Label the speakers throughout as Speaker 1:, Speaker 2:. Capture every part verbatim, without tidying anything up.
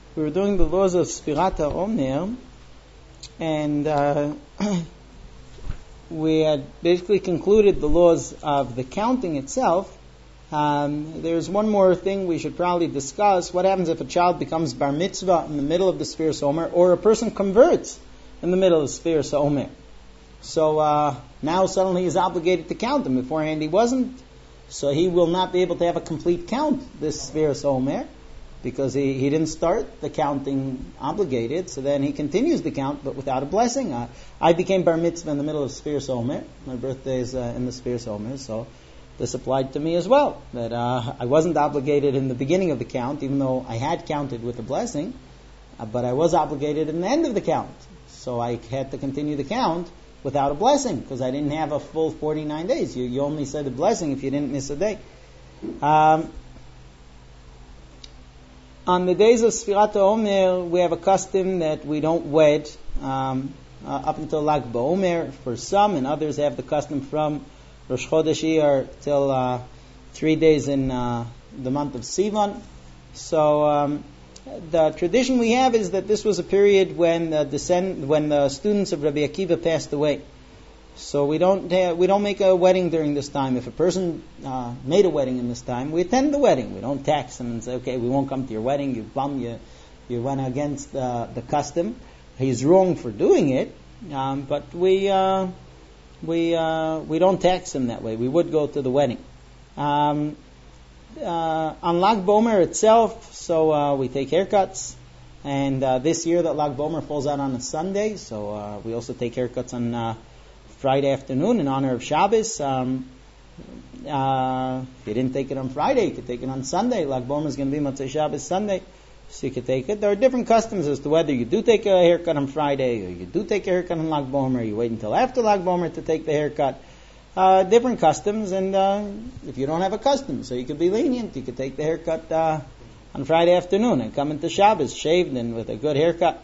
Speaker 1: we were doing the laws of Sfirat HaOmer, and uh, we had basically concluded the laws of the counting itself. Um, there's one more thing we should probably discuss. What happens if a child becomes bar mitzvah in the middle of the Sfiras HaOmer, or a person converts in the middle of the Sfiras HaOmer? So uh, now suddenly he's obligated to count them. Beforehand he wasn't. So he will not be able to have a complete count this Sfiras HaOmer, because he, he didn't start the counting obligated. So then he continues the count, but without a blessing. Uh, I became bar mitzvah in the middle of Sfiras HaOmer. My birthday is uh, in the Sfiras HaOmer, so this applied to me as well. That uh, I wasn't obligated in the beginning of the count, even though I had counted with a blessing, uh, but I was obligated in the end of the count. So I had to continue the count without a blessing, because I didn't have a full forty-nine days. You, you only said a blessing if you didn't miss a day. Um, on the days of Sfirat HaOmer, we have a custom that we don't wed um, uh, up until Lag BaOmer for some, and others have the custom from Rosh Chodesh Iyar till uh, three days in uh, the month of Sivan. So um, the tradition we have is that this was a period when the descend, when the students of Rabbi Akiva passed away. So we don't have, we don't make a wedding during this time. If a person uh, made a wedding in this time, we attend the wedding. We don't tax them and say, okay, we won't come to your wedding. You bum, you you went against uh, the custom. He's wrong for doing it, um, but we uh, we uh, we don't tax him that way. We would go to the wedding. Um, uh, on Lag BaOmer itself, so uh, we take haircuts, and uh, this year that Lag BaOmer falls out on a Sunday, so uh, we also take haircuts on Uh, Friday afternoon in honor of Shabbos. Um, uh, if you didn't take it on Friday, you could take it on Sunday. Lag BaOmer is going to be Motzei Shabbos Sunday, so you could take it. There are different customs as to whether you do take a haircut on Friday, or you do take a haircut on Lag BaOmer, you wait until after Lag BaOmer to take the haircut. Uh, different customs, and uh, if you don't have a custom, so you could be lenient, you could take the haircut uh, on Friday afternoon and come into Shabbos shaved and with a good haircut.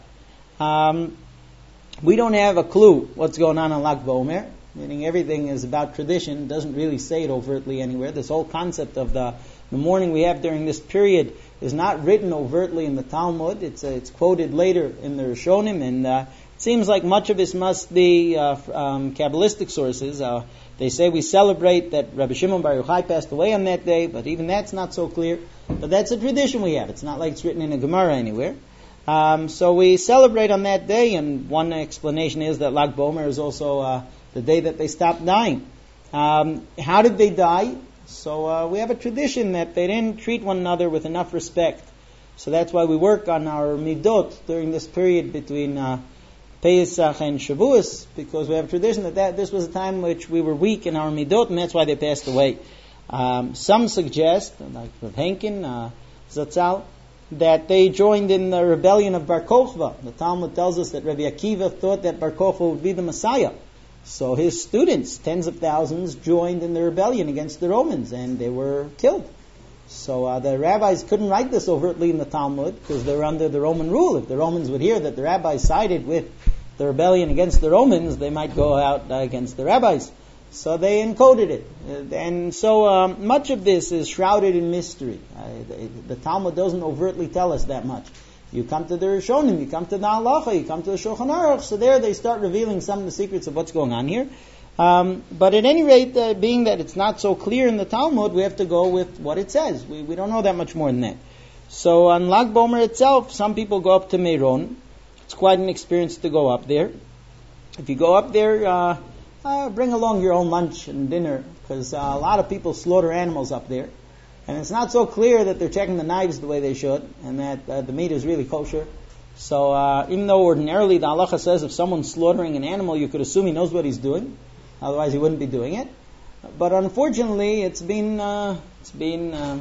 Speaker 1: Um, We don't have a clue what's going on on Lag BaOmer, meaning everything is about tradition, doesn't really say it overtly anywhere. This whole concept of the, the mourning we have during this period is not written overtly in the Talmud. It's uh, it's quoted later in the Rishonim, and uh, it seems like much of this must be uh, um, Kabbalistic sources. Uh, they say we celebrate that Rabbi Shimon Bar Yochai passed away on that day, but even that's not so clear. But that's a tradition we have. It's not like it's written in a Gemara anywhere. Um, so we celebrate on that day, and one explanation is that Lag BaOmer is also uh, the day that they stopped dying. Um, how did they die? So uh, we have a tradition that they didn't treat one another with enough respect. So that's why we work on our midot during this period between uh, Pesach and Shavuos, because we have a tradition that, that this was a time in which we were weak in our midot, and that's why they passed away. Um, some suggest, like Rav Henkin, uh, Zatzal, that they joined in the rebellion of Bar Kokhba. The Talmud tells us that Rabbi Akiva thought that Bar Kokhba would be the Messiah. So his students, tens of thousands, joined in the rebellion against the Romans, and they were killed. So uh, the rabbis couldn't write this overtly in the Talmud, because they were under the Roman rule. If the Romans would hear that the rabbis sided with the rebellion against the Romans, they might go out uh, against the rabbis. So they encoded it. And so um, much of this is shrouded in mystery. Uh, the, the Talmud doesn't overtly tell us that much. You come to the Rishonim, you come to the Halacha, you come to the Shulchan Aruch, so there they start revealing some of the secrets of what's going on here. Um, but at any rate, uh, being that it's not so clear in the Talmud, we have to go with what it says. We, we don't know that much more than that. So on Lag BaOmer itself, some people go up to Meron. It's quite an experience to go up there. If you go up there, uh, Uh, bring along your own lunch and dinner, because uh, a lot of people slaughter animals up there, and it's not so clear that they're checking the knives the way they should, and that uh, the meat is really kosher. So uh, even though ordinarily the halacha says if someone's slaughtering an animal, you could assume he knows what he's doing, otherwise he wouldn't be doing it. But unfortunately, it's been uh, it's been um,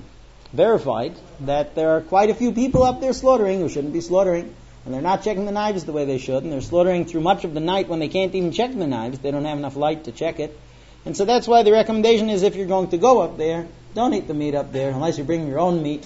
Speaker 1: verified that there are quite a few people up there slaughtering who shouldn't be slaughtering. And they're not checking the knives the way they should, and they're slaughtering through much of the night when they can't even check the knives. They don't have enough light to check it. And so that's why the recommendation is if you're going to go up there, don't eat the meat up there unless you bring your own meat.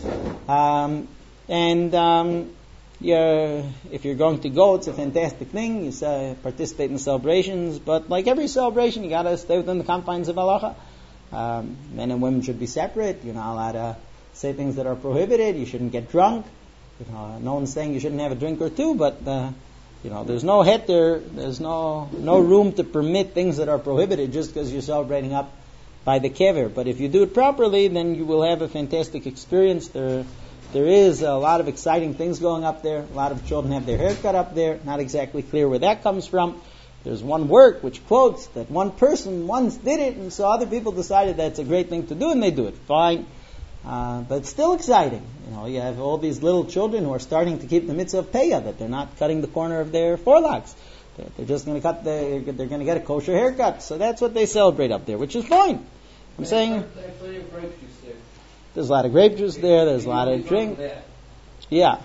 Speaker 1: Um, and um, you're, if you're going to go, it's a fantastic thing. You uh, participate in the celebrations, but like every celebration, you got to stay within the confines of halacha. Um, men and women should be separate. You're not allowed to say things that are prohibited. You shouldn't get drunk. You know, no one's saying you shouldn't have a drink or two, but uh, you know, there's no heter, there's no no room to permit things that are prohibited just because you're celebrating up by the kever. But if you do it properly, then you will have a fantastic experience. There, there is a lot of exciting things going up there. A lot of children have their hair cut up there. Not exactly clear where that comes from. There's one work which quotes that one person once did it, and so other people decided that's a great thing to do, and they do it. Fine. Uh, but it's still exciting. You know, you have all these little children who are starting to keep the mitzvah of payah, that they're not cutting the corner of their forelocks. They're, they're just going to cut the, they're going to get a kosher haircut. So that's what they celebrate up there, which is fine. I'm
Speaker 2: they
Speaker 1: saying
Speaker 2: have plenty of grape juice there.
Speaker 1: There's a lot of grape juice there. There's a lot of drink. Yeah.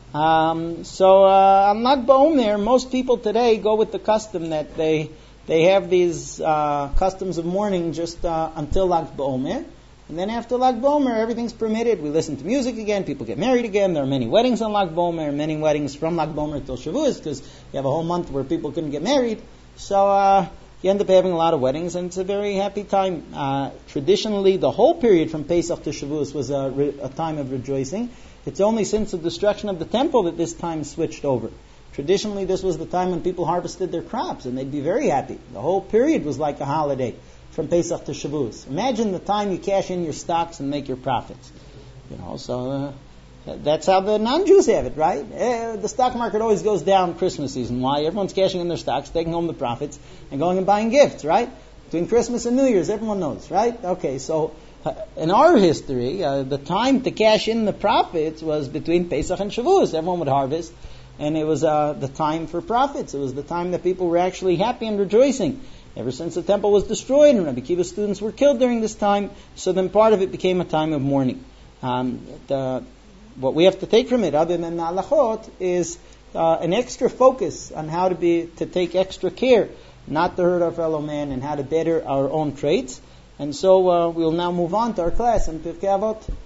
Speaker 1: Um, so uh, on Lag BaOmer, most people today go with the custom that they they have these uh, customs of mourning just uh, until Lag BaOmer. And then after Lag BaOmer, everything's permitted. We listen to music again. People get married again. There are many weddings on Lag BaOmer, many weddings from Lag BaOmer till Shavuos, because you have a whole month where people couldn't get married. So uh, you end up having a lot of weddings, and it's a very happy time. Uh, traditionally, the whole period from Pesach to Shavuos was a, re- a time of rejoicing. It's only since the destruction of the temple that this time switched over. Traditionally, this was the time when people harvested their crops, and they'd be very happy. The whole period was like a holiday. From Pesach to Shavuos. Imagine the time you cash in your stocks and make your profits. You know, so uh, that's how the non-Jews have it, right? Uh, the stock market always goes down Christmas season. Why? Everyone's cashing in their stocks, taking home the profits, and going and buying gifts, right? Between Christmas and New Year's, everyone knows, right? Okay, so uh, in our history, uh, the time to cash in the profits was between Pesach and Shavuos. Everyone would harvest, and it was uh, the time for profits. It was the time that people were actually happy and rejoicing. Ever since the temple was destroyed and Rabbi Akiva's students were killed during this time, so then part of it became a time of mourning. Um, the, what we have to take from it, other than the halachot, is uh, an extra focus on how to be to take extra care, not to hurt our fellow man, and how to better our own traits. And so uh, we'll now move on to our class in Pirkei Avot.